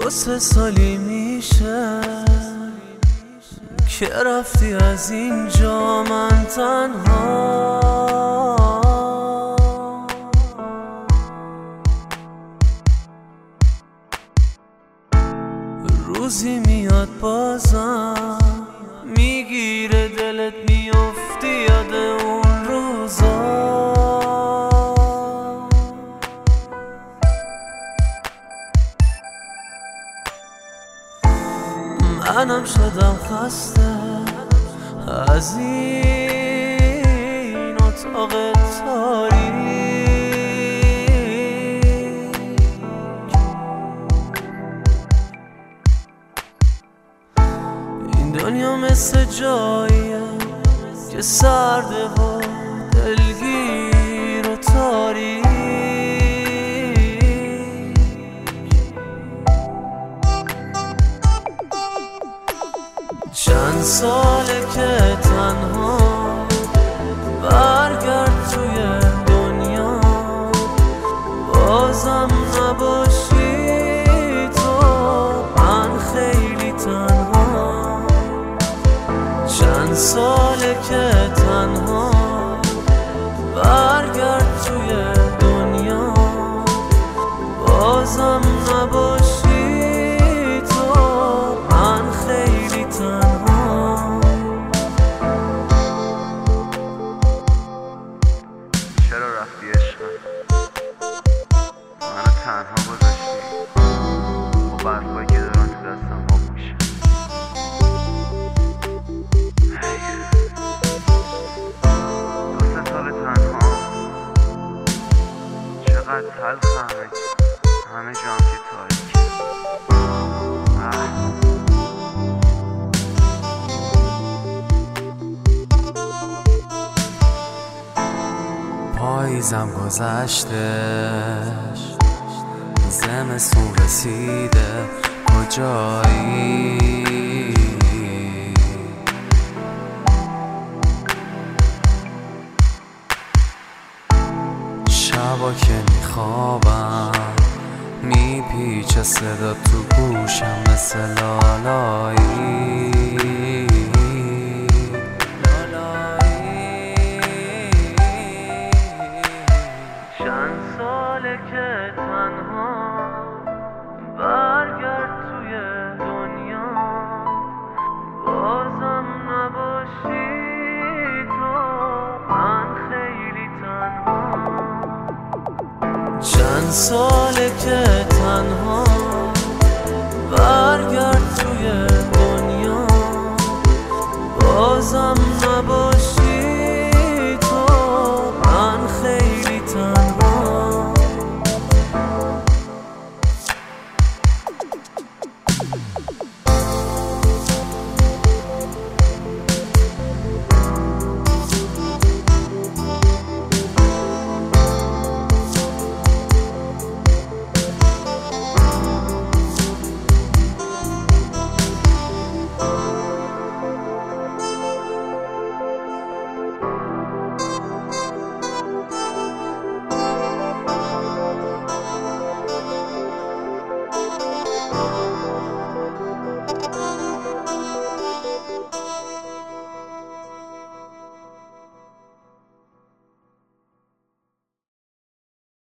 2-3 سالی میشه که رفتی از اینجا، من تنها. روزی میاد بازم میگیره دلت، میافتی یاد اون روزا. منم شدم خسته از این اتاق تاریک. این دنیا مثل جاییه که سرده و دلگیر و تاریک. چند ساله که تنها، برگرد توی دنیا، بازم نباشی تو، من خیلی تنها. چند ساله که تنها، برگرد توی دنیا، بازم نباشی تو، من خیلی تنها. چرا رفتی عشقم؟ منو تنها گذاشتی با برفایی که دارن تو دستم آب میشه. دو 3 سال تنها، چقدر تلخ همه جام که تاریک. پاییزم گذشته، زمستون رسیده، کجایی؟ شبا که میخوابم میپیچه صدا تو گوشم مثل لالایی. چند ساله که تنها، برگرد توی دنیا، بازم نباشی تو، من خیلی تنها. چند ساله که تنها،